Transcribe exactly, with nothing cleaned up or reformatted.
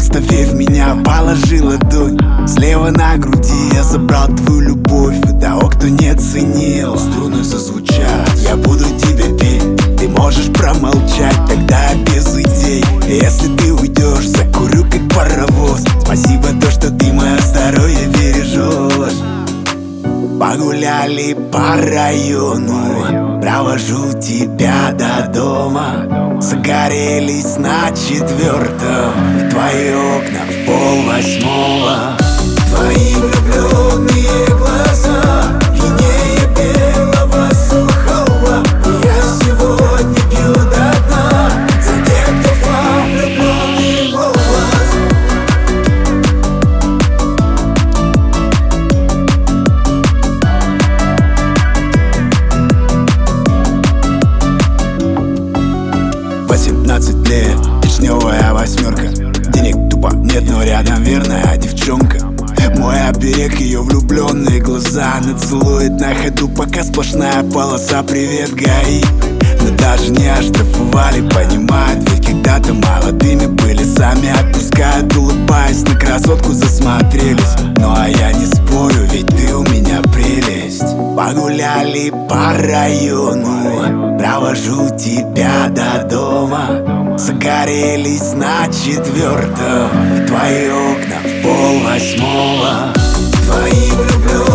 Просто верь в меня, положи ладонь слева на груди. Я забрал твою любовь у того, кто не ценил. Струны зазвучат, я буду тебе петь. Ты можешь промолчать, тогда без идей. Если ты уйдешь, закурю как паровоз. Спасибо то, что ты мое здоровье бережешь. Погуляли по району, провожу тебя до дома. Загорелись на четвертом твои окна в пол восьмого. Твои влюбленные глаза пьянее белого сухого. Я сегодня пью до дна за тех, кто в вам влюбленный голос. Восемнадцать лет, вишневая восьмерка. Денег тупо нет, но рядом верная девчонка. Мой оберег, ее влюбленные глаза. Она целует на ходу, пока сплошная полоса. Привет, ГАИ. Но даже не оштрафовали, понимают. Ведь когда-то молодыми были, сами отпускают. Улыбаясь, на красотку засмотрелись. Ну а я не спорю, ведь ты у меня прелесть. Погуляли по району, провожу тебя до дома. Загорелись на четвертом твои окна в пол восьмого. Твои влюбленные